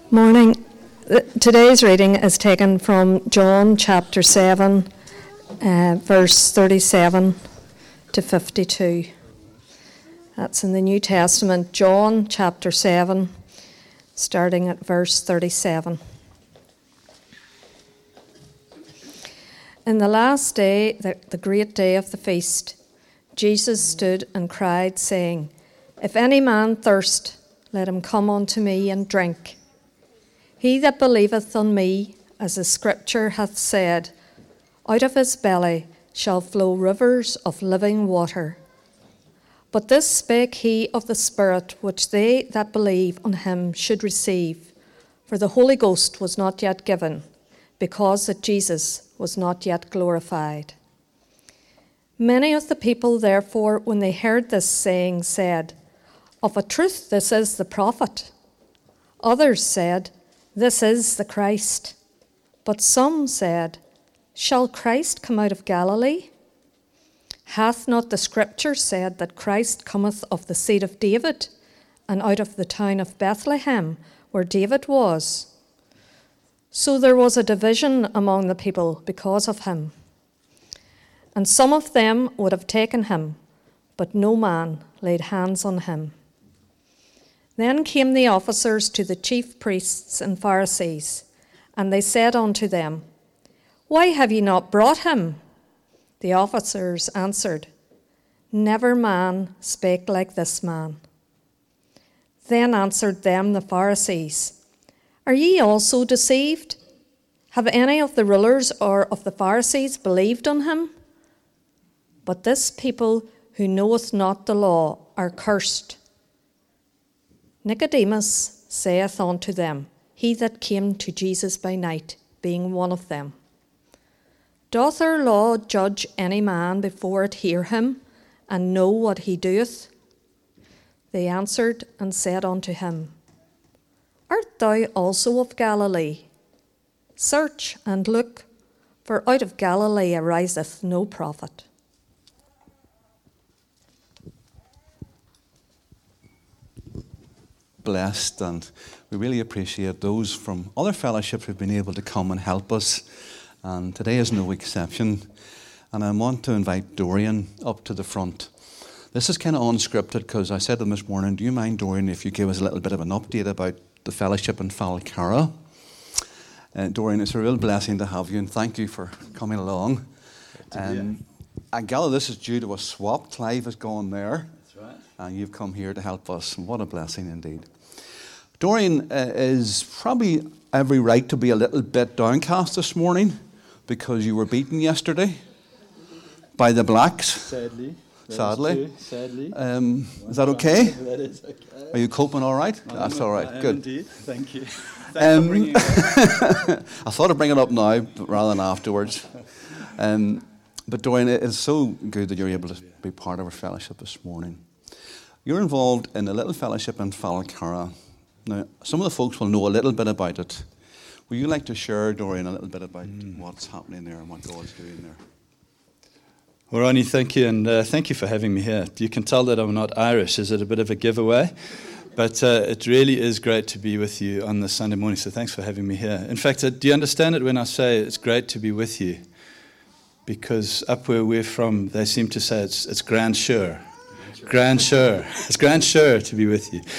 Morning. Today's reading is taken from John chapter 7, verse 37 to 52. That's in the New Testament, John chapter 7, starting at verse 37. In the last day, the great day of the feast, Jesus stood and cried, saying, "If any man thirst, let him come unto me and drink. He that believeth on me, as the Scripture hath said, out of his belly shall flow rivers of living water. But this spake he of the Spirit, which they that believe on him should receive. For the Holy Ghost was not yet given, because that Jesus was not yet glorified." Many of the people, therefore, when they heard this saying, said, "Of a truth this is the prophet." Others said, "This is the Christ." But some said, "Shall Christ come out of Galilee? Hath not the Scripture said that Christ cometh of the seed of David, and out of the town of Bethlehem, where David was?" So there was a division among the people because of him. And some of them would have taken him, but no man laid hands on him. Then came the officers to the chief priests and Pharisees, and they said unto them, "Why have ye not brought him?" The officers answered, "Never man spake like this man." Then answered them the Pharisees, "Are ye also deceived? Have any of the rulers or of the Pharisees believed on him? But this people who knoweth not the law are cursed." Nicodemus saith unto them, he that came to Jesus by night, being one of them, "Doth our law judge any man before it hear him, and know what he doeth?" They answered and said unto him, "Art thou also of Galilee? Search and look, for out of Galilee ariseth no prophet." Blessed, and we really appreciate those from other fellowships who've been able to come and help us, and today is no exception. And I want to invite Dorian up to the front. This is kind of unscripted because I said to him this morning, "Do you mind, Dorian, if you give us a little bit of an update about the fellowship in Falcarra?" Dorian, it's a real blessing to have you, and thank you for coming along. I gather this is due to a swap. Clive has gone there. That's right. And you've come here to help us. What a blessing indeed. Dorian is probably every right to be a little bit downcast this morning because you were beaten yesterday by the Blacks. Sadly. Is that okay? That is okay. Are you coping all right? That's all right. Good. Indeed. Thank you. Thanks for bringing it up. I thought I'd bring it up now rather than afterwards. But Dorian, it is so good that you're able to be part of our fellowship this morning. You're involved in a little fellowship in Falcarra. Now, some of the folks will know a little bit about it. Would you like to share, Dorian, a little bit about what's happening there and what God's doing there? Well, Ronnie, thank you, and thank you for having me here. You can tell that I'm not Irish. Is it a bit of a giveaway? But it really is great to be with you on this Sunday morning, so thanks for having me here. In fact, do you understand it when I say it's great to be with you? Because up where we're from, they seem to say it's grand sure. Grand sure. It's grand sure to be with you.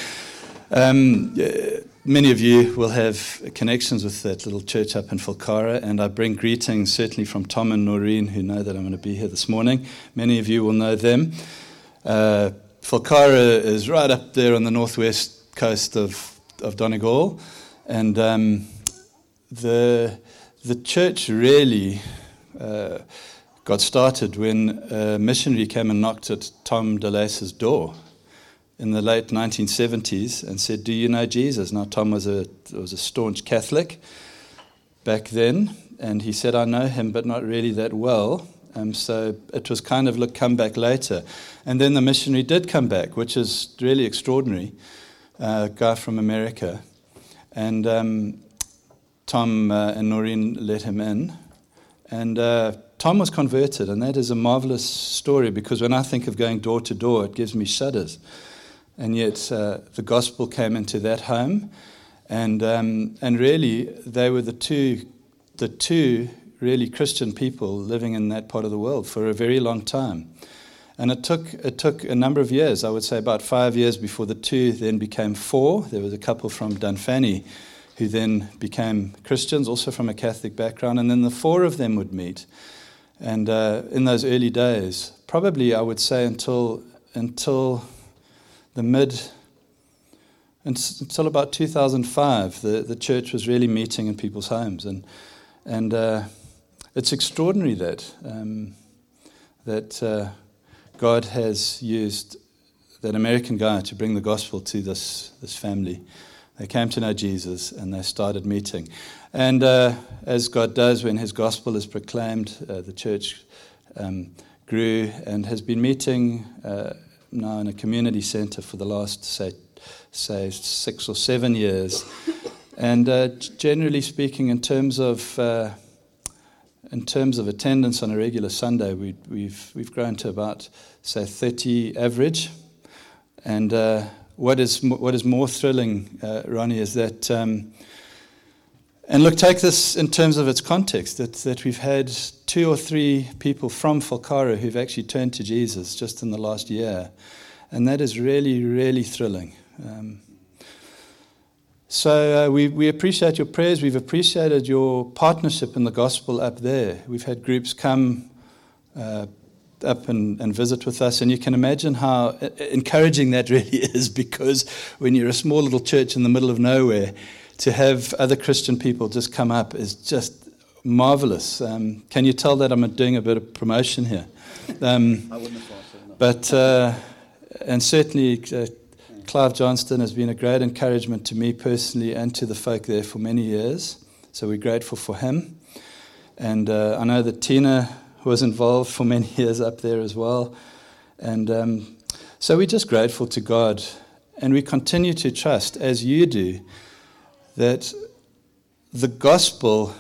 Many of you will have connections with that little church up in Falcarra, and I bring greetings certainly from Tom and Noreen, who know that I'm going to be here this morning. Many of you will know them. Falcarra is right up there on the northwest coast of Donegal, and the church really got started when a missionary came and knocked at Tom DeLace's door in the late 1970s and said, "Do you know Jesus?" Now, Tom was a staunch Catholic back then, and he said, "I know him, but not really that well." So it was kind of, look, come back later. And then the missionary did come back, which is really extraordinary, a guy from America. And Tom and Noreen let him in. And Tom was converted, and that is a marvelous story, because when I think of going door to door, it gives me shudders. And yet the gospel came into that home, And really, they were the two really Christian people living in that part of the world for a very long time. And it took a number of years, I would say about 5 years, before the two then became four. There was a couple from Dunfanny who then became Christians, also from a Catholic background, and then the four of them would meet. And in those early days, probably I would say until about 2005, the church was really meeting in people's homes, and it's extraordinary that God has used that American guy to bring the gospel to this family. They came to know Jesus and they started meeting. And as God does when his gospel is proclaimed, the church grew and has been meeting now in a community center for the last, say 6 or 7 years. And generally speaking, in terms of attendance on a regular Sunday, we've grown to about, say, 30 average. And what is more thrilling, Ronnie, is that, and look, take this in terms of its context, that we've had 2 or 3 people from Falkara who've actually turned to Jesus just in the last year. And that is really, really thrilling. So we appreciate your prayers. We've appreciated your partnership in the gospel up there. We've had groups come up and visit with us, and you can imagine how encouraging that really is, because when you're a small little church in the middle of nowhere, to have other Christian people just come up is just marvelous. Can you tell that I'm doing a bit of promotion here? I wouldn't have thought so, no. But and certainly Clive Johnston has been a great encouragement to me personally and to the folk there for many years. So we're grateful for him. And I know that Tina was involved for many years up there as well. And so we're just grateful to God. And we continue to trust, as you do, that the gospel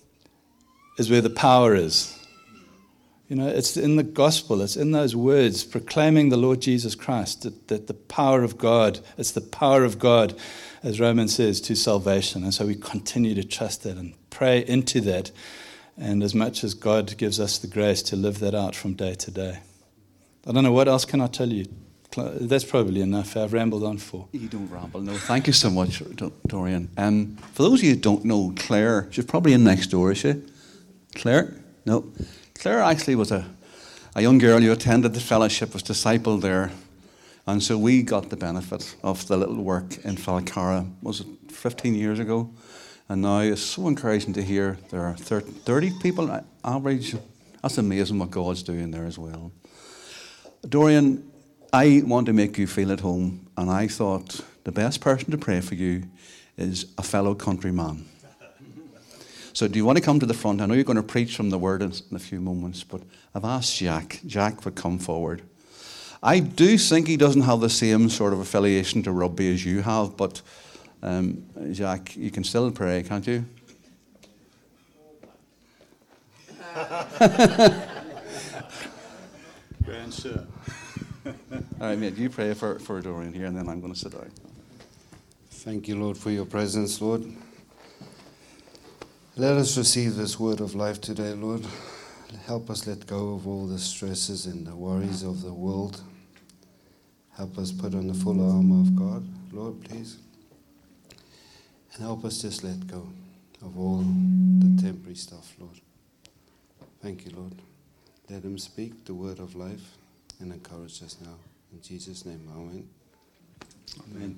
is where the power is. You know, it's in the gospel, it's in those words, proclaiming the Lord Jesus Christ, that the power of God, it's the power of God, as Romans says, to salvation. And so we continue to trust that and pray into that. And as much as God gives us the grace to live that out from day to day. I don't know, what else can I tell you? That's probably enough. I've rambled on for. You don't ramble, no. Thank you so much, Dorian. For those of you who don't know Claire, she's probably in next door, is she? Claire? No. Claire actually was a young girl who attended the fellowship, was discipled there. And so we got the benefit of the little work in Falkara, was it 15 years ago? And now it's so encouraging to hear there are 30 people average. That's amazing what God's doing there as well. Dorian, I want to make you feel at home, and I thought the best person to pray for you is a fellow countryman. So do you want to come to the front? I know you're going to preach from the word in a few moments, but I've asked Jack. Jack would come forward. I do think he doesn't have the same sort of affiliation to rugby as you have, but Jack, you can still pray, can't you? Grand sir. All right, mate, you pray for Dorian here, and then I'm going to sit down. Thank you, Lord, for your presence, Lord. Let us receive this word of life today, Lord. Help us let go of all the stresses and the worries of the world. Help us put on the full armor of God, Lord, please. And help us just let go of all the temporary stuff, Lord. Thank you, Lord. Let him speak the word of life and encourage us now. In Jesus' name, amen. Amen.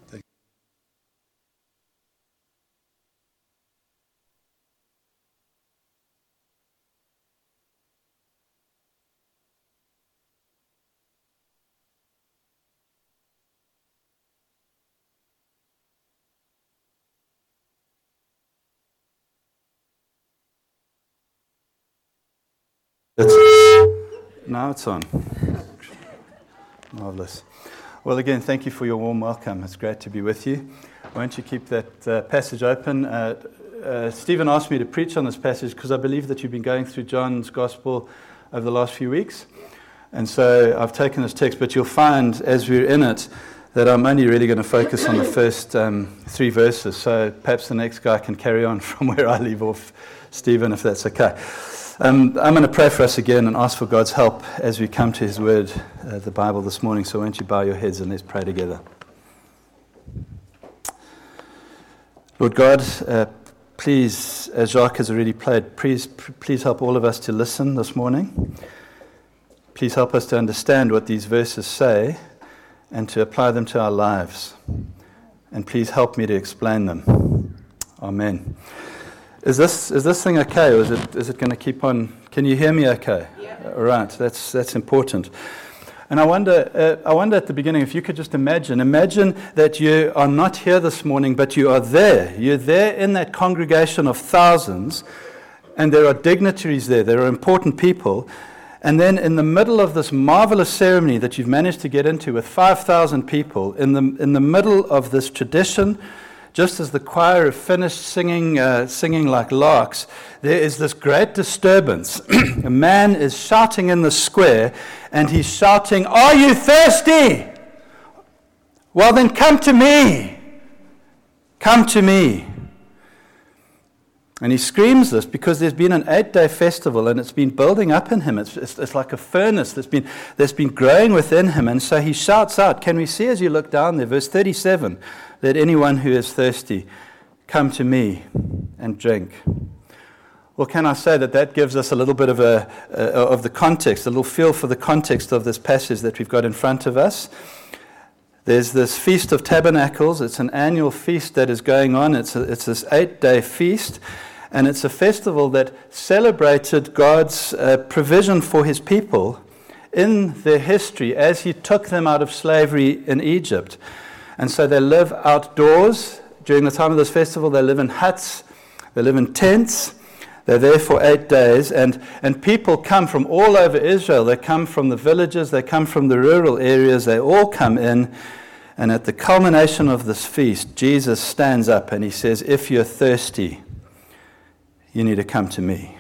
Now it's on. Marvelous. Well, again, thank you for your warm welcome. It's great to be with you. Won't you keep that passage open? Stephen asked me to preach on this passage because I believe that you've been going through John's Gospel over the last few weeks. And so I've taken this text, but you'll find as we're in it that I'm only really going to focus on the first 3 verses. So perhaps the next guy can carry on from where I leave off, Stephen, if that's okay. I'm going to pray for us again and ask for God's help as we come to His Word, the Bible, this morning. So won't you bow your heads and let's pray together. Lord God, please, as Jacques has already played, please help all of us to listen this morning. Please help us to understand what these verses say and to apply them to our lives. And please help me to explain them. Amen. Is this thing okay, or is it going to keep on? Can you hear me okay? Yeah. All right, that's important. And I wonder at the beginning if you could just imagine that you are not here this morning, but you are there. You're there in that congregation of thousands, and there are dignitaries there. There are important people. And then in the middle of this marvelous ceremony that you've managed to get into with 5,000 people, in the middle of this tradition, just as the choir have finished singing like larks, there is this great disturbance. A man is shouting in the square, and he's shouting, "Are you thirsty? Well then come to me. Come to me." And he screams this because there's been an 8-day festival and it's been building up in him. It's like a furnace that's been growing within him. And so he shouts out. Can we see as you look down there, verse 37, "Let anyone who is thirsty come to me and drink." Well, can I say that gives us a little bit of the context, a little feel for the context of this passage that we've got in front of us. There's this Feast of Tabernacles. It's an annual feast that is going on. It's this 8-day feast. And it's a festival that celebrated God's provision for His people in their history as He took them out of slavery in Egypt. And so they live outdoors. During the time of this festival, they live in huts. They live in tents. They're there for 8 days. And people come from all over Israel. They come from the villages. They come from the rural areas. They all come in. And at the culmination of this feast, Jesus stands up and He says, "If you're thirsty, you need to come to me."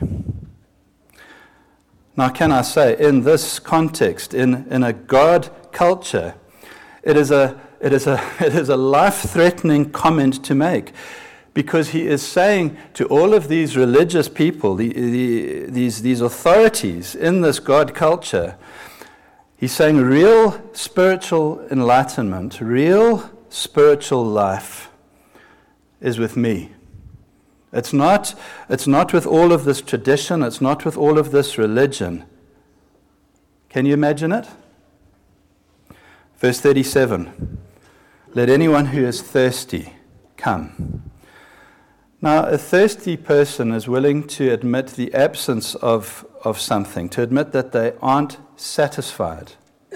Now, can I say, in this context, in a God culture, it is a life-threatening comment to make, because He is saying to all of these religious people, these authorities in this God culture, He's saying real spiritual enlightenment, real spiritual life is with me. It's not with all of this tradition. It's not with all of this religion. Can you imagine it? Verse 37, "Let anyone who is thirsty come." Now, a thirsty person is willing to admit the absence of something, to admit that they aren't satisfied.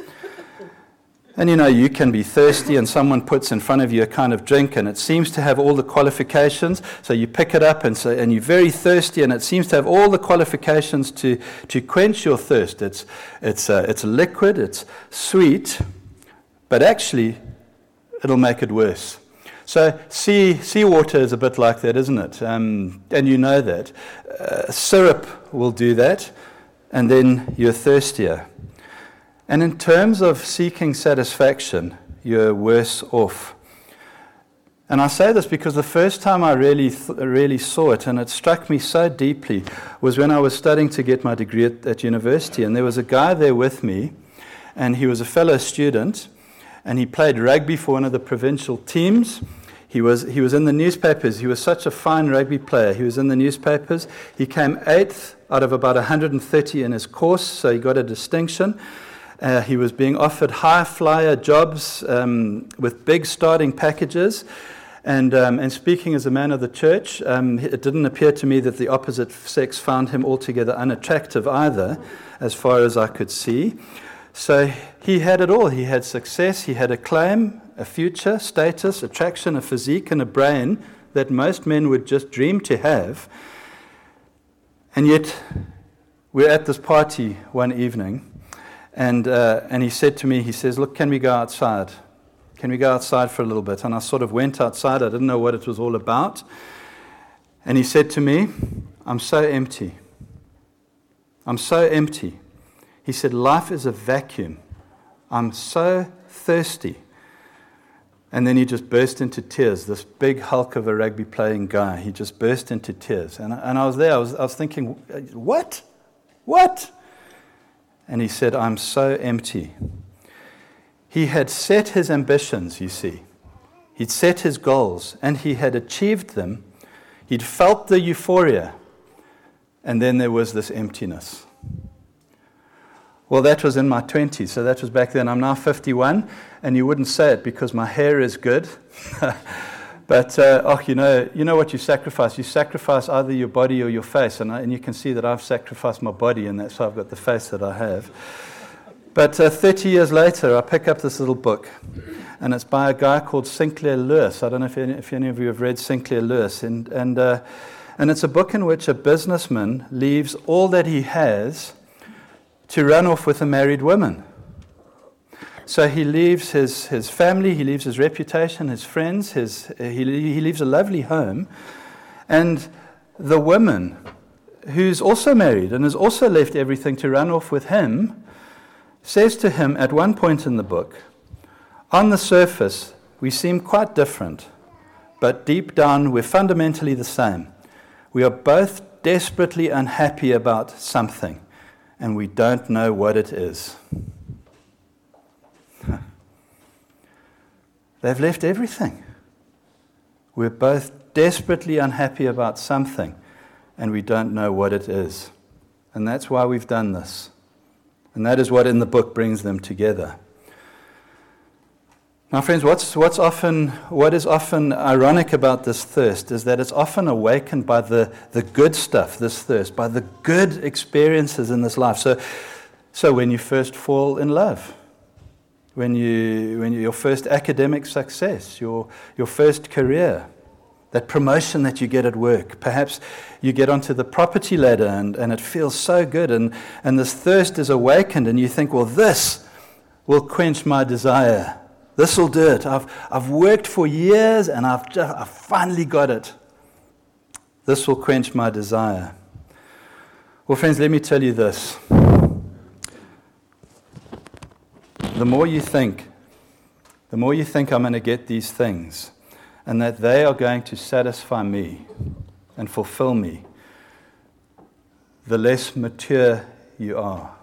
And you can be thirsty and someone puts in front of you a kind of drink and it seems to have all the qualifications. So you pick it up and you're very thirsty and it seems to have all the qualifications to quench your thirst. It's liquid, it's sweet, but actually it'll make it worse. So seawater is a bit like that, isn't it? And you know that. Syrup will do that, and then you're thirstier. And in terms of seeking satisfaction, you're worse off. And I say this because the first time I really saw it, and it struck me so deeply, was when I was studying to get my degree at university. And there was a guy there with me, and he was a fellow student, and he played rugby for one of the provincial teams. He was in the newspapers. He was such a fine rugby player. He was in the newspapers. He came 8th out of about 130 in his course, so he got a distinction. He was being offered high flyer jobs with big starting packages. And speaking as a man of the church, it didn't appear to me that the opposite sex found him altogether unattractive either, as far as I could see. So he had it all. He had success, he had acclaim, a future, status, attraction, a physique, and a brain that most men would just dream to have. And yet, we're at this party one evening, and he said to me, he says, "Look, can we go outside? Can we go outside for a little bit?" And I sort of went outside. I didn't know what it was all about. And he said to me, "I'm so empty. I'm so empty." He said, "Life is a vacuum. I'm so thirsty." And then he just burst into tears, this big hulk of a rugby playing guy. He just burst into tears. And I was there, I was thinking, what? What? And he said, I'm so empty. He had set his ambitions, you see. He'd set his goals, and he had achieved them. He'd felt the euphoria, and then there was this emptiness. Well, that was in my 20s, so that was back then. I'm now 51, and you wouldn't say it because my hair is good. But, you know what you sacrifice? You sacrifice either your body or your face, and you can see that I've sacrificed my body, and that's why I've got the face that I have. But 30 years later, I pick up this little book, and it's by a guy called Sinclair Lewis. I don't know if any of you have read Sinclair Lewis, and it's a book in which a businessman leaves all that he has to run off with a married woman. So he leaves his family, he leaves his reputation, his friends, he leaves a lovely home, and the woman, who's also married and has also left everything to run off with him, says to him at one point in the book, on the surface, we seem quite different, but deep down, we're fundamentally the same. We are both desperately unhappy about something, and we don't know what it is. They've left everything. We're both desperately unhappy about something, and we don't know what it is. And that's why we've done this. And that is what in the book brings them together. Now, friends, what is often ironic about this thirst is that it's often awakened by the good stuff, this thirst, by the good experiences in this life. So when you first fall in love, when your first academic success, your first career, that promotion that you get at work, perhaps you get onto the property ladder and it feels so good, and this thirst is awakened, and you think, well, this will quench my desire. This will do it. I've worked for years and I've finally got it. This will quench my desire. Well, friends, let me tell you this. The more you think I'm going to get these things and that they are going to satisfy me and fulfill me, the less mature you are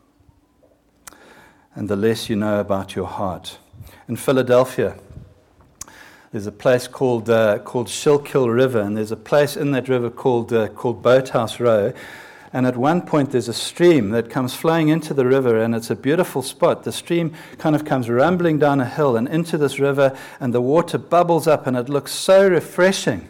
and the less you know about your heart. In Philadelphia, there's a place called Schuylkill River, and there's a place in that river called Boathouse Row. And at one point, there's a stream that comes flowing into the river, and it's a beautiful spot. The stream kind of comes rumbling down a hill and into this river, and the water bubbles up, and it looks so refreshing.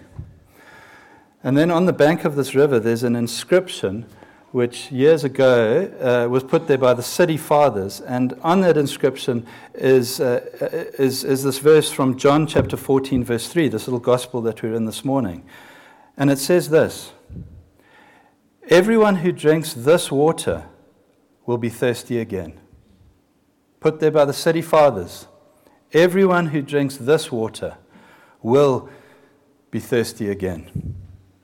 And then on the bank of this river, there's an inscription which years ago was put there by the city fathers. And on that inscription is this verse from John chapter 14, verse 3, this little gospel that we're in this morning. And it says this: everyone who drinks this water will be thirsty again. Put there by the city fathers. Everyone who drinks this water will be thirsty again.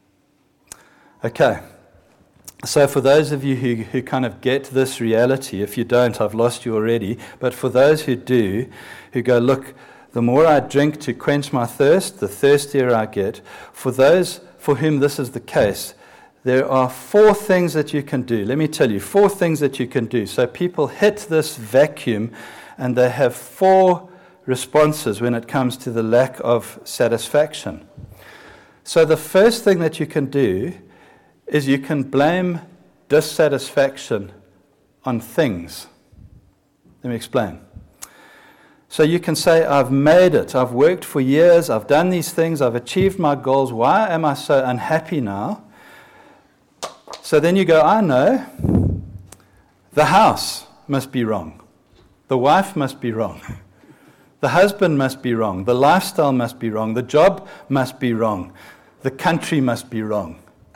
Okay. So for those of you who kind of get this reality, if you don't, I've lost you already. But for those who do, who go, look, the more I drink to quench my thirst, the thirstier I get. For those for whom this is the case, there are 4 things that you can do. Let me tell you, 4 things that you can do. So people hit this vacuum and they have 4 responses when it comes to the lack of satisfaction. So the first thing that you can do is you can blame dissatisfaction on things. Let me explain. So you can say, I've made it, I've worked for years, I've done these things, I've achieved my goals, why am I so unhappy now? So then you go, I know, the house must be wrong, the wife must be wrong, the husband must be wrong, the lifestyle must be wrong, the job must be wrong, the country must be wrong.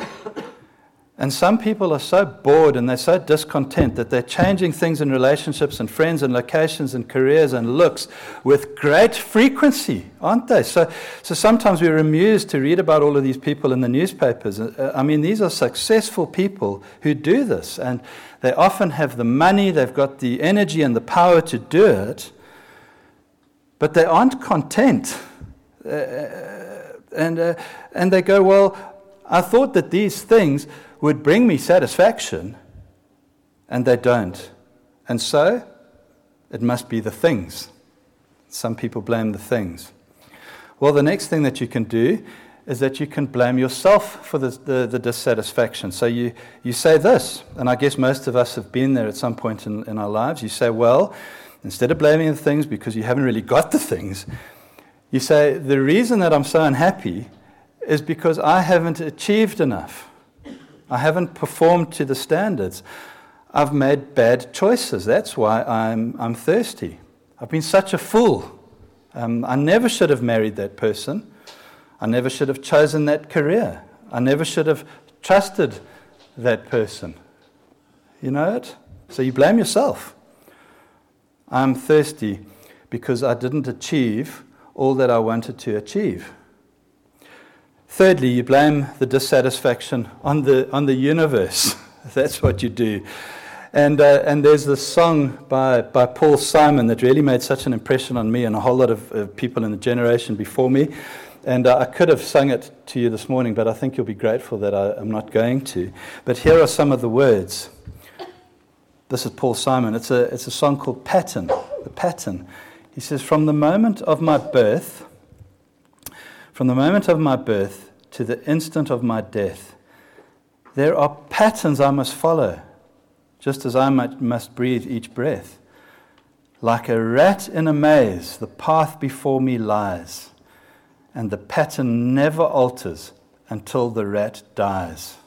And some people are so bored and they're so discontent that they're changing things in relationships and friends and locations and careers and looks with great frequency, aren't they? So sometimes we're amused to read about all of these people in the newspapers. I mean, these are successful people who do this, and they often have the money, they've got the energy and the power to do it. but they aren't content. And they go, well, I thought that these things would bring me satisfaction, and they don't. And so, it must be the things. Some people blame the things. Well, the next thing that you can do is that you can blame yourself for the dissatisfaction. So you say this, and I guess most of us have been there at some point in our lives. You say, well, instead of blaming the things because you haven't really got the things, you say, the reason that I'm so unhappy is because I haven't achieved enough. I haven't performed to the standards. I've made bad choices. That's why I'm thirsty. I've been such a fool. I never should have married that person. I never should have chosen that career. I never should have trusted that person. You know it? So you blame yourself. I'm thirsty because I didn't achieve all that I wanted to achieve. Thirdly, you blame the dissatisfaction on the universe. That's what you do. And there's this song by Paul Simon that really made such an impression on me and a whole lot of people in the generation before me. And I could have sung it to you this morning, but I think you'll be grateful that I'm not going to. But here are some of the words. This is Paul Simon. It's a song called Pattern. The Pattern. He says, from the moment of my birth to the instant of my death, there are patterns I must follow, just as I must breathe each breath. Like a rat in a maze, the path before me lies, and the pattern never alters until the rat dies.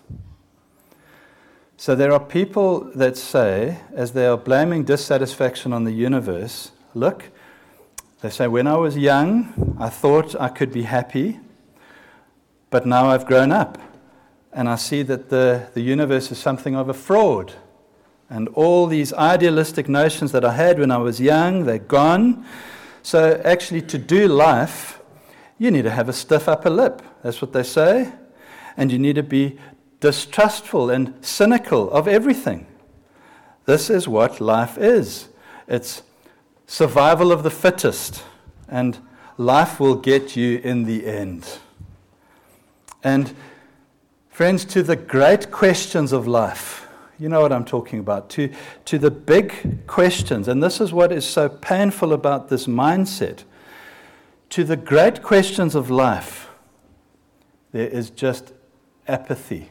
So there are people that say, as they are blaming dissatisfaction on the universe, look, they say, when I was young, I thought I could be happy, but now I've grown up, and I see that the universe is something of a fraud. And all these idealistic notions that I had when I was young, they're gone. So actually to do life, you need to have a stiff upper lip. That's what they say. And you need to be distrustful and cynical of everything. This is what life is. It's survival of the fittest. And life will get you in the end. And friends, to the great questions of life, you know what I'm talking about, to the big questions, and this is what is so painful about this mindset. To the great questions of life, there is just apathy,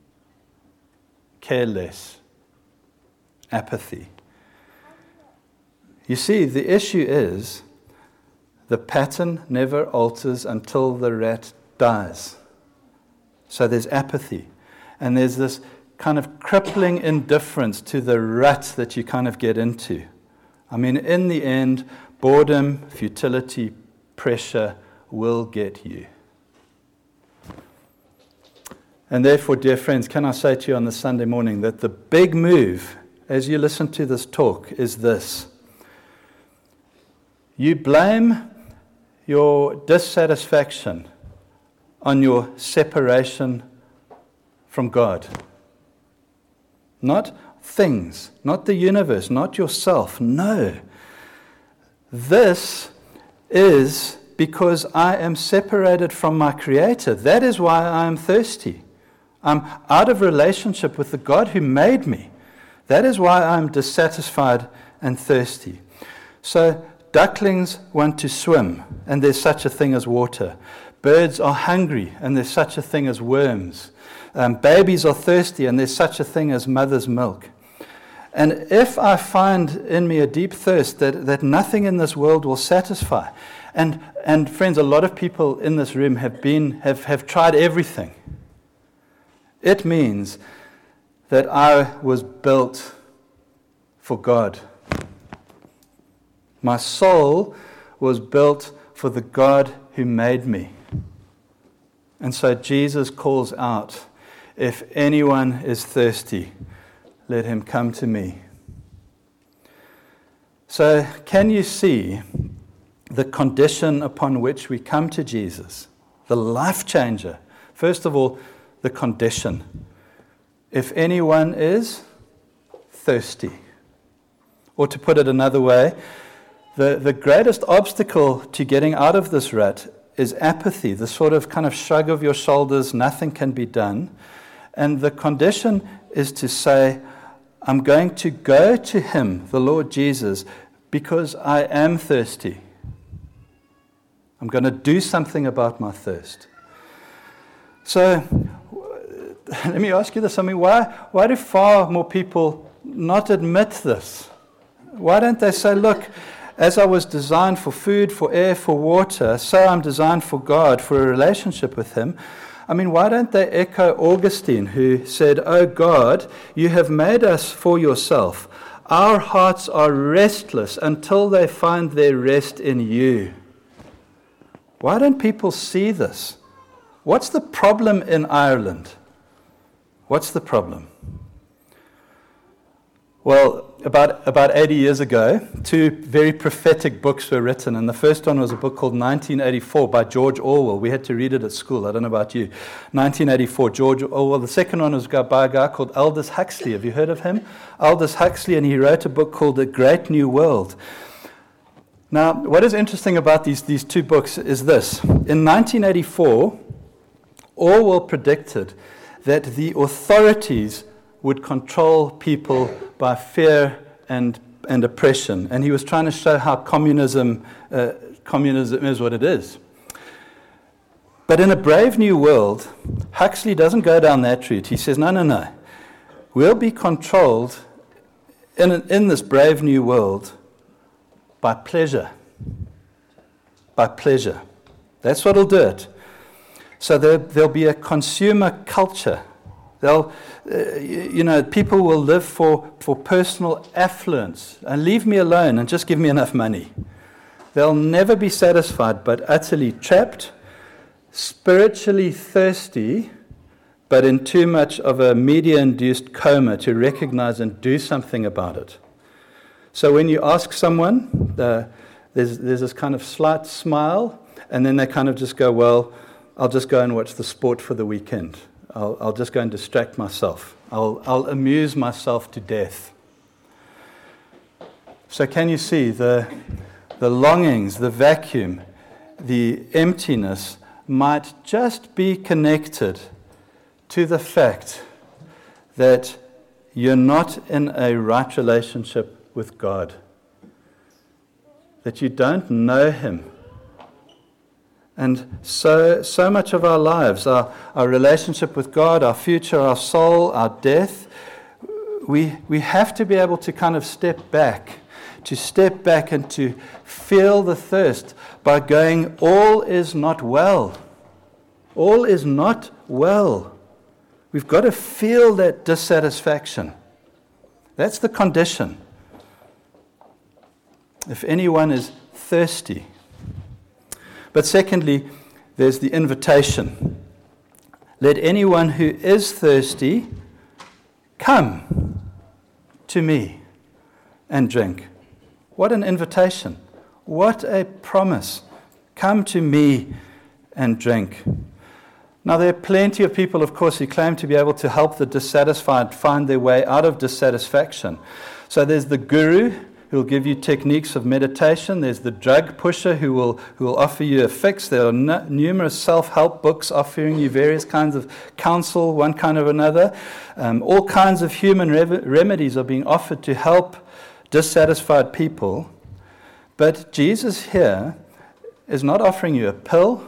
careless, apathy. You see, the issue is the pattern never alters until the rat dies. So there's apathy, and there's this kind of crippling indifference to the rut that you kind of get into. I mean, in the end, boredom, futility, pressure will get you. And therefore, dear friends, can I say to you on this Sunday morning that the big move, as you listen to this talk, is this. You blame your dissatisfaction on your separation from God. Not things, not the universe, not yourself. No. This is because I am separated from my Creator. That is why I am thirsty. I'm out of relationship with the God who made me. That is why I'm dissatisfied and thirsty. So ducklings want to swim, and there's such a thing as water. Birds are hungry, and there's such a thing as worms. Babies are thirsty, and there's such a thing as mother's milk. And if I find in me a deep thirst that nothing in this world will satisfy, and friends, a lot of people in this room have tried everything. It means that I was built for God. My soul was built for the God who made me. And so Jesus calls out, if anyone is thirsty, let him come to me. So can you see the condition upon which we come to Jesus? The life changer. First of all, the condition. If anyone is thirsty. Or to put it another way, The greatest obstacle to getting out of this rut is apathy, the sort of kind of shrug of your shoulders, nothing can be done. And the condition is to say, I'm going to go to him, the Lord Jesus, because I am thirsty. I'm going to do something about my thirst. So, let me ask you this. I mean, why do far more people not admit this? Why don't they say, look, as I was designed for food, for air, for water, so I'm designed for God, for a relationship with him. I mean, why don't they echo Augustine, who said, oh God, you have made us for yourself. Our hearts are restless until they find their rest in you. Why don't people see this? What's the problem in Ireland? What's the problem? Well, about 80 years ago, two very prophetic books were written, and the first one was a book called 1984 by George Orwell. We had to read it at school. I don't know about you. 1984, George Orwell. The second one was by a guy called Aldous Huxley. Have you heard of him? Aldous Huxley, and he wrote a book called A Great New World. Now, what is interesting about these two books is this. In 1984, Orwell predicted that the authorities would control people by fear and oppression. And he was trying to show how communism is what it is. But in A Brave New World, Huxley doesn't go down that route. He says, no. We'll be controlled in this brave new world by pleasure. By pleasure. That's what'll do it. So there'll be a consumer culture. People will live for personal affluence and leave me alone and just give me enough money. They'll never be satisfied, but utterly trapped, spiritually thirsty, but in too much of a media-induced coma to recognize and do something about it. So when you ask someone, there's this kind of slight smile, and then they kind of just go, well, I'll just go and watch the sport for the weekend. I'll just go and distract myself. I'll amuse myself to death. So can you see the longings, the vacuum, the emptiness might just be connected to the fact that you're not in a right relationship with God, that you don't know him. And so much of our lives, our relationship with God, our future, our soul, our death, we have to be able to kind of step back and to feel the thirst by going, all is not well. All is not well. We've got to feel that dissatisfaction. That's the condition. If anyone is thirsty. But secondly, there's the invitation. Let anyone who is thirsty come to me and drink. What an invitation. What a promise. Come to me and drink. Now, there are plenty of people, of course, who claim to be able to help the dissatisfied find their way out of dissatisfaction. So there's the guru who will give you techniques of meditation. There's the drug pusher who will offer you a fix. There are numerous self-help books offering you various kinds of counsel, one kind or another. All kinds of human remedies are being offered to help dissatisfied people. But Jesus here is not offering you a pill.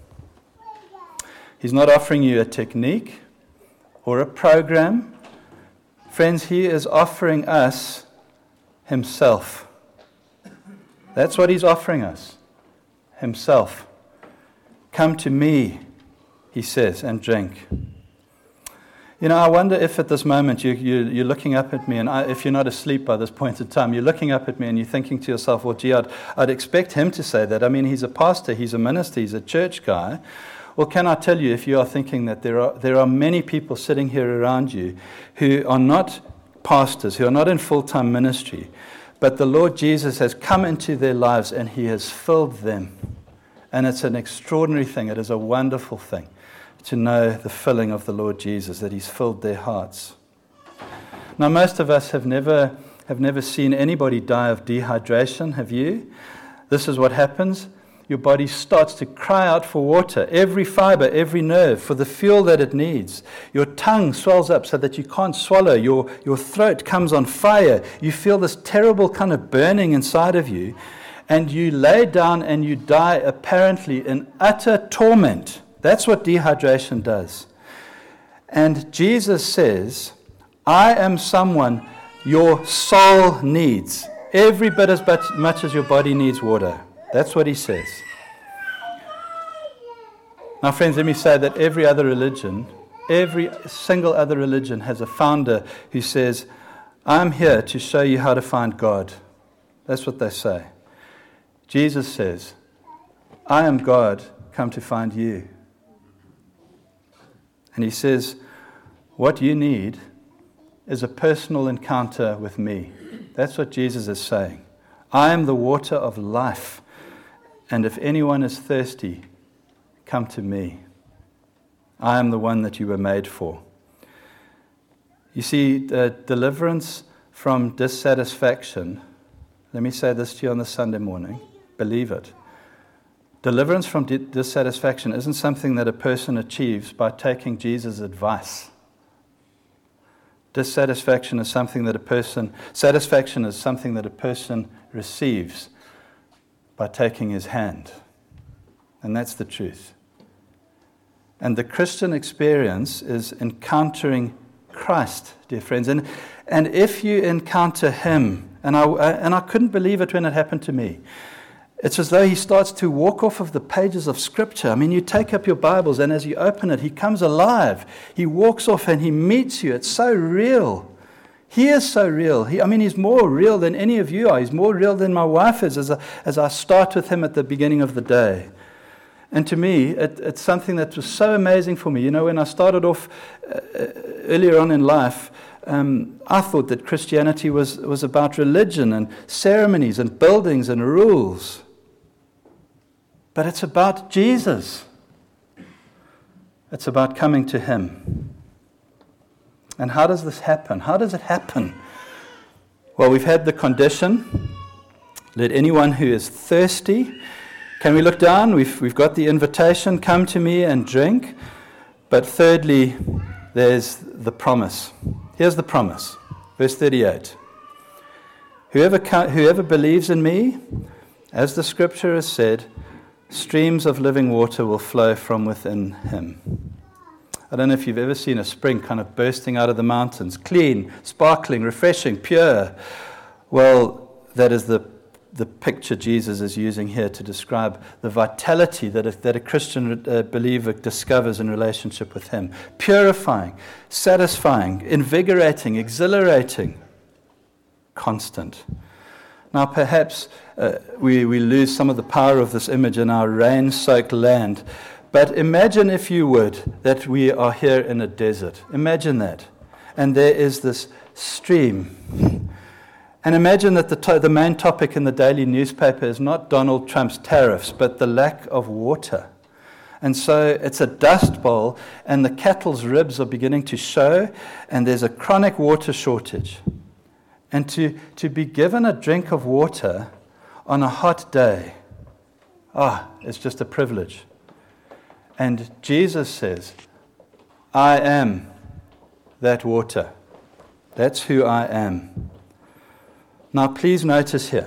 He's not offering you a technique or a program. Friends, he is offering us himself. That's what he's offering us. Himself. Come to me, he says, and drink. You know, I wonder if at this moment you're looking up at me, and if you're not asleep by this point in time, you're looking up at me and you're thinking to yourself, well, gee, I'd expect him to say that. I mean, he's a pastor, he's a minister, he's a church guy. Well, can I tell you, if you are thinking that there are many people sitting here around you who are not pastors, who are not in full-time ministry, but the Lord Jesus has come into their lives and he has filled them. And it's an extraordinary thing. It is a wonderful thing to know the filling of the Lord Jesus, that he's filled their hearts. Now, most of us have never have never seen anybody die of dehydration, have you? This is what happens. Your body starts to cry out for water, every fiber, every nerve, for the fuel that it needs. Your tongue swells up so that you can't swallow. Your throat comes on fire. You feel this terrible kind of burning inside of you. And you lay down and you die apparently in utter torment. That's what dehydration does. And Jesus says, I am someone your soul needs. Every bit as much as your body needs water. That's what he says. Now, friends, let me say that every single other religion has a founder who says, I'm here to show you how to find God. That's what they say. Jesus says, I am God, come to find you. And he says, what you need is a personal encounter with me. That's what Jesus is saying. I am the water of life. And if anyone is thirsty, come to me. I am the one that you were made for. You see, deliverance from dissatisfaction, let me say this to you on the Sunday morning, believe it. Deliverance from dissatisfaction isn't something that a person achieves by taking Jesus' advice. Satisfaction is something that a person receives by taking his hand. And that's the truth. And the Christian experience is encountering Christ, dear friends. And if you encounter him, and I couldn't believe it when it happened to me, it's as though he starts to walk off of the pages of Scripture. I mean, you take up your Bibles, and as you open it, he comes alive. He walks off and he meets you. It's so real. He is so real. He's more real than any of you are. He's more real than my wife is as I start with him at the beginning of the day. And to me, it's something that was so amazing for me. You know, when I started off earlier on in life, I thought that Christianity was about religion and ceremonies and buildings and rules. But it's about Jesus. It's about coming to him. And how does this happen? How does it happen? Well, we've had the condition. Let anyone who is thirsty. Can we look down? We've got the invitation, come to me and drink. But thirdly, there's the promise. Here's the promise. Verse 38. Whoever believes in me, as the scripture has said, streams of living water will flow from within him. I don't know if you've ever seen a spring kind of bursting out of the mountains, clean, sparkling, refreshing, pure. Well, that is the picture Jesus is using here to describe the vitality that a Christian believer discovers in relationship with him. Purifying, satisfying, invigorating, exhilarating, constant. Now, perhaps we lose some of the power of this image in our rain-soaked land. But imagine, if you would, that we are here in a desert. Imagine that. And there is this stream. And imagine that the main topic in the daily newspaper is not Donald Trump's tariffs, but the lack of water. And so it's a dust bowl, and the cattle's ribs are beginning to show, and there's a chronic water shortage. And to be given a drink of water on a hot day, it's just a privilege. And Jesus says, I am that water. That's who I am. Now, please notice here,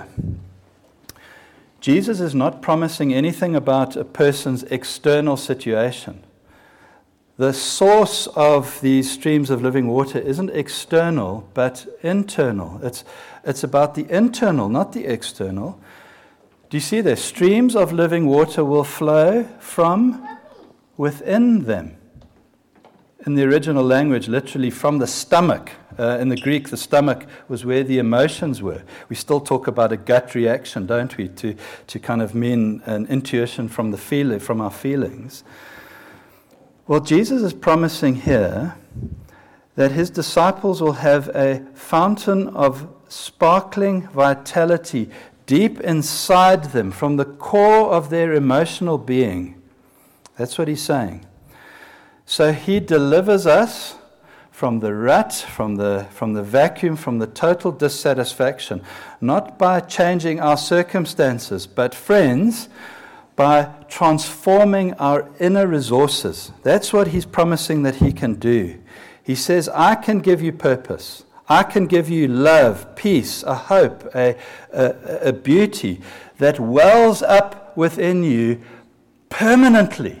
Jesus is not promising anything about a person's external situation. The source of these streams of living water isn't external, but internal. It's about the internal, not the external. Do you see there? Streams of living water will flow from within them. In the original language, literally from the stomach. In the Greek, the stomach was where the emotions were. We still talk about a gut reaction, don't we, to kind of mean an intuition from our feelings. Well, Jesus is promising here that his disciples will have a fountain of sparkling vitality deep inside them, from the core of their emotional being. That's what he's saying. So he delivers us from the rut, from the vacuum, from the total dissatisfaction, not by changing our circumstances, but, friends, by transforming our inner resources. That's what he's promising that he can do. He says, I can give you purpose. I can give you love, peace, a hope, a beauty that wells up within you permanently.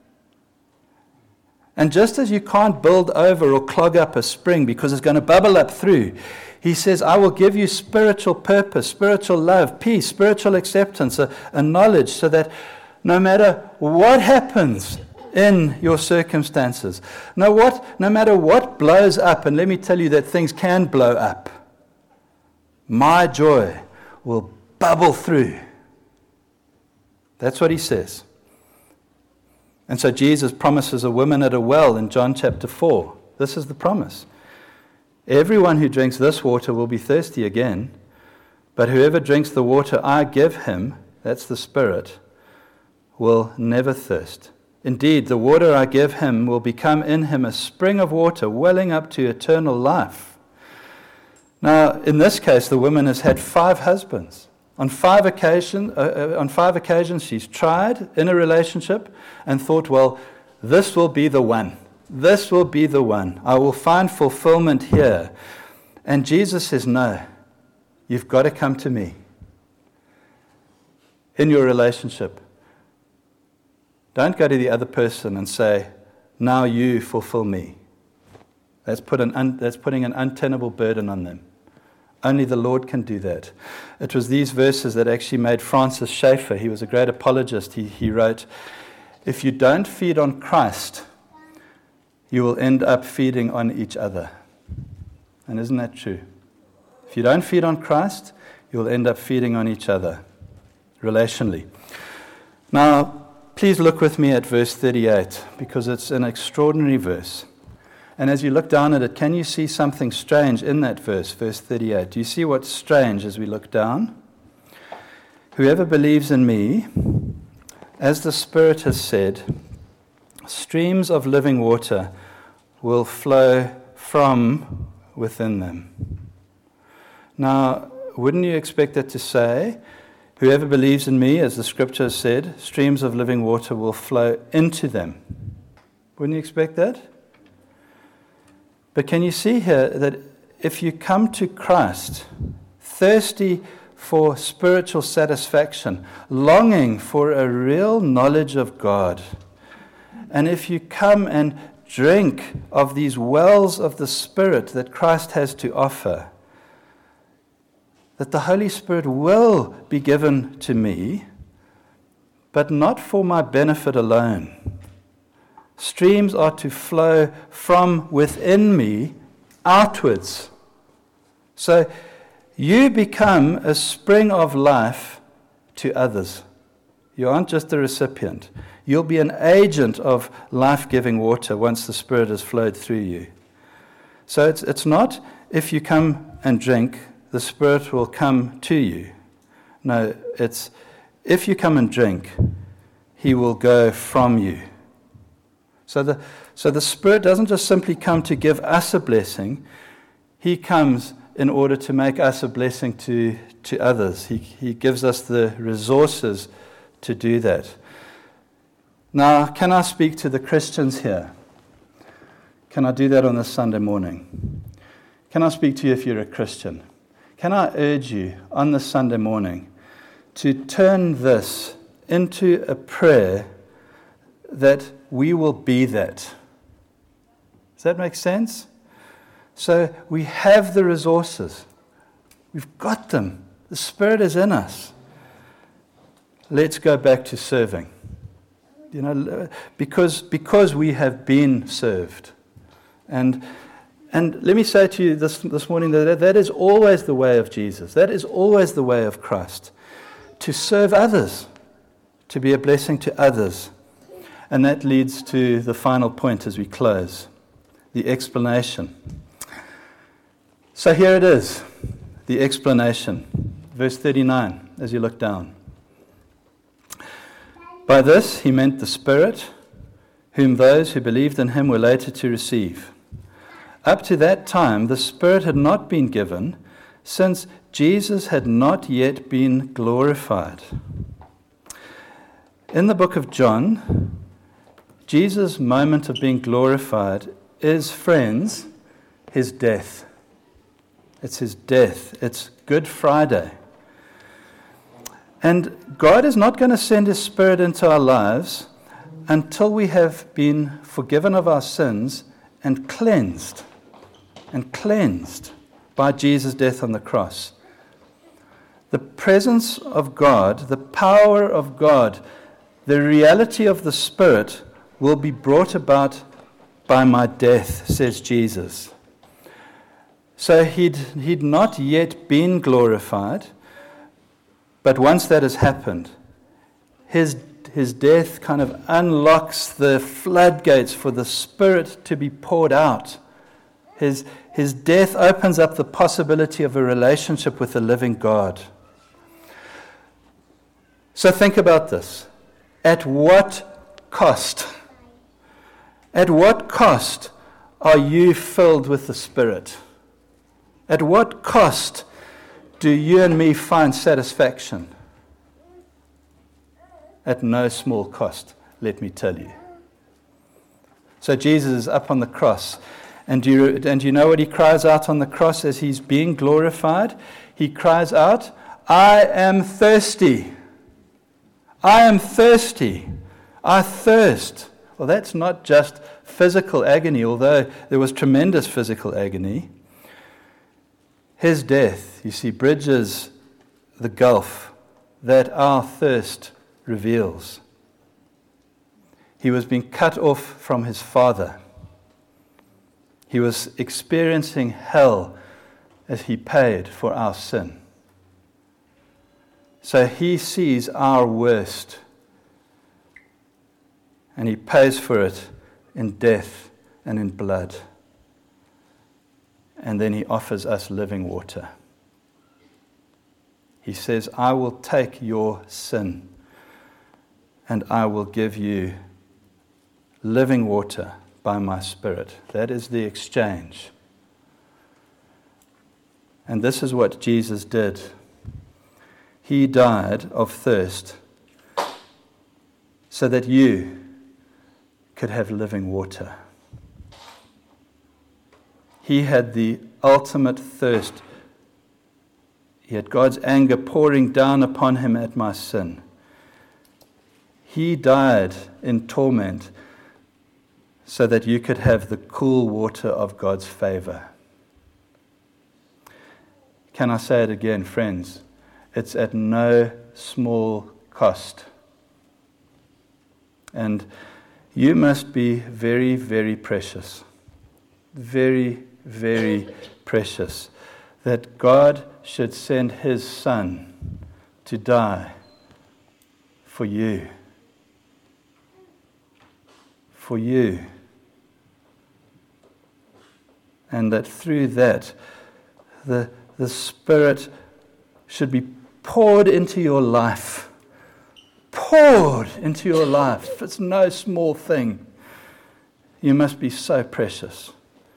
And just as you can't build over or clog up a spring because it's going to bubble up through, he says, I will give you spiritual purpose, spiritual love, peace, spiritual acceptance, a knowledge, so that no matter what happens in your circumstances, no matter what blows up, and let me tell you that things can blow up, my joy will bubble through. That's what he says. And so Jesus promises a woman at a well in John chapter 4. This is the promise. Everyone who drinks this water will be thirsty again, but whoever drinks the water I give him, that's the Spirit, will never thirst. Indeed, the water I give him will become in him a spring of water welling up to eternal life. Now, in this case, the woman has had 5 husbands. On 5 occasions, she's tried in a relationship and thought, well, this will be the one. This will be the one. I will find fulfillment here. And Jesus says, no, you've got to come to me in your relationship. Don't go to the other person and say, now you fulfill me. That's putting an untenable burden on them. Only the Lord can do that. It was these verses that actually made Francis Schaeffer, he was a great apologist, he wrote, if you don't feed on Christ, you will end up feeding on each other. And isn't that true? If you don't feed on Christ, you will end up feeding on each other, relationally. Now, please look with me at verse 38, because it's an extraordinary verse. And as you look down at it, can you see something strange in that verse 38? Do you see what's strange as we look down? Whoever believes in me, as the Spirit has said, streams of living water will flow from within them. Now, wouldn't you expect it to say, whoever believes in me, as the Scripture has said, streams of living water will flow into them? Wouldn't you expect that? But can you see here that if you come to Christ, thirsty for spiritual satisfaction, longing for a real knowledge of God, and if you come and drink of these wells of the Spirit that Christ has to offer, that the Holy Spirit will be given to me, but not for my benefit alone. Streams are to flow from within me outwards. So you become a spring of life to others. You aren't just a recipient. You'll be an agent of life-giving water once the Spirit has flowed through you. So it's not if you come and drink, the Spirit will come to you. No, it's if you come and drink, He will go from you. So the Spirit doesn't just simply come to give us a blessing. He comes in order to make us a blessing to others. He gives us the resources to do that. Now, can I speak to the Christians here? Can I do that on this Sunday morning? Can I speak to you if you're a Christian? Can I urge you on this Sunday morning to turn this into a prayer that we will be that? Does that make sense? So we have the resources. We've got them. The Spirit is in us. Let's go back to serving. You know, because we have been served. And let me say to you this morning that is always the way of Jesus. That is always the way of Christ. To serve others. To be a blessing to others. And that leads to the final point as we close. The explanation. So here it is. The explanation. Verse 39 as you look down. By this he meant the Spirit, whom those who believed in him were later to receive. Up to that time, the Spirit had not been given, since Jesus had not yet been glorified. In the book of John, Jesus' moment of being glorified is, friends, his death. It's his death. It's Good Friday. And God is not going to send his Spirit into our lives until we have been forgiven of our sins and cleansed by Jesus' death on the cross. The presence of God, the power of God, the reality of the Spirit will be brought about by my death, says Jesus. So he'd not yet been glorified, but once that has happened, his death kind of unlocks the floodgates for the Spirit to be poured out. His death opens up the possibility of a relationship with the living God. So think about this. At what cost? At what cost are you filled with the Spirit? At what cost do you and me find satisfaction? At no small cost, let me tell you. So Jesus is up on the cross. And you know what he cries out on the cross as he's being glorified? He cries out, I am thirsty. I am thirsty. I thirst. Well, that's not just physical agony, although there was tremendous physical agony. His death, you see, bridges the gulf that our thirst reveals. He was being cut off from his Father. He was experiencing hell as he paid for our sin. So he sees our worst, and he pays for it in death and in blood. And then he offers us living water. He says, I will take your sin and I will give you living water by my Spirit. That is the exchange. And this is what Jesus did. He died of thirst so that you could have living water. He had the ultimate thirst. He had God's anger pouring down upon him at my sin. He died in torment so that you could have the cool water of God's favor. Can I say it again, friends? It's at no small cost. And you must be very, very precious. Very, very precious. That God should send his Son to die for you. For you. And that through that, the Spirit should be poured into your life. Poured into your life. It's no small thing. You must be so precious.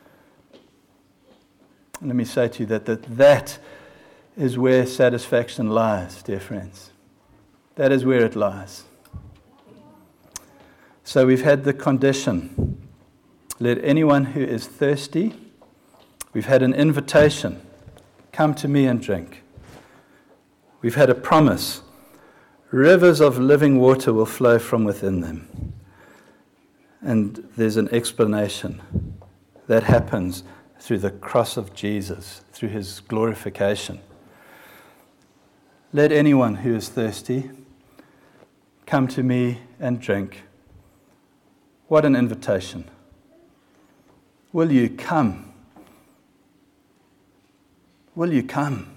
Let me say to you that is where satisfaction lies, dear friends. That is where it lies. So we've had the condition. Let anyone who is thirsty, we've had an invitation. Come to me and drink. We've had a promise. Rivers of living water will flow from within them. And there's an explanation. That happens through the cross of Jesus, through his glorification. Let anyone who is thirsty come to me and drink. What an invitation. Will you come? Will you come?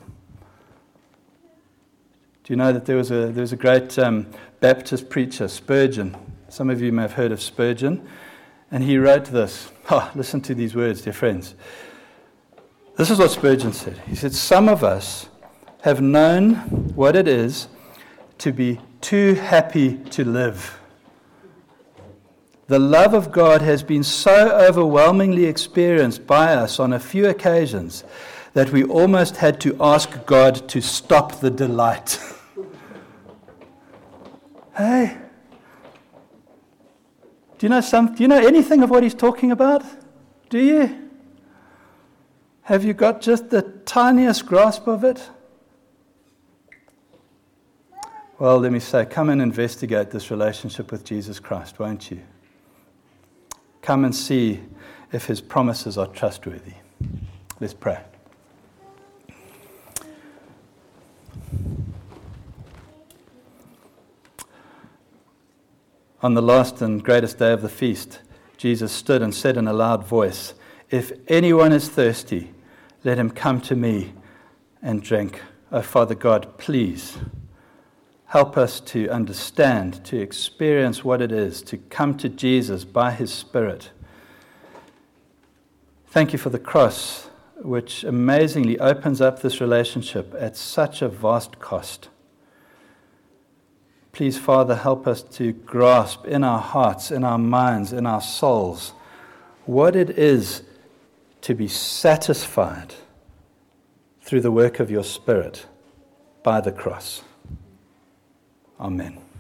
Do you know that there was a great Baptist preacher, Spurgeon? Some of you may have heard of Spurgeon. And he wrote this. Listen to these words, dear friends. This is what Spurgeon said. He said, some of us have known what it is to be too happy to live. The love of God has been so overwhelmingly experienced by us on a few occasions that we almost had to ask God to stop the delight. Hey, do you know anything of what he's talking about? Do you? Have you got just the tiniest grasp of it? Well, let me say, come and investigate this relationship with Jesus Christ, won't you? Come and see if his promises are trustworthy. Let's pray. On the last and greatest day of the feast, Jesus stood and said in a loud voice, "If anyone is thirsty, let him come to me and drink." Oh, Father God, please help us to understand, to experience what it is to come to Jesus by his Spirit. Thank you for the cross, which amazingly opens up this relationship at such a vast cost. Please, Father, help us to grasp in our hearts, in our minds, in our souls, what it is to be satisfied through the work of your Spirit by the cross. Amen.